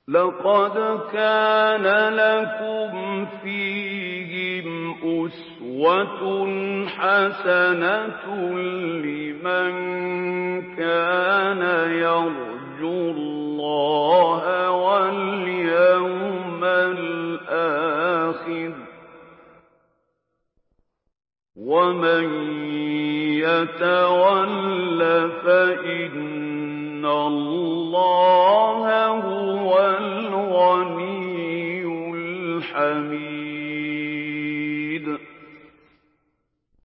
لَقَدْ كَانَ لَكُمْ فِيهِمْ أُسْوَةٌ حَسَنَةٌ لِّمَن كَانَ يَرْجُو اللَّهَ وَالْيَوْمَ الْآخِرَ ۚ وَمَن يَتَوَلَّ فَإِنَّ اللَّهَ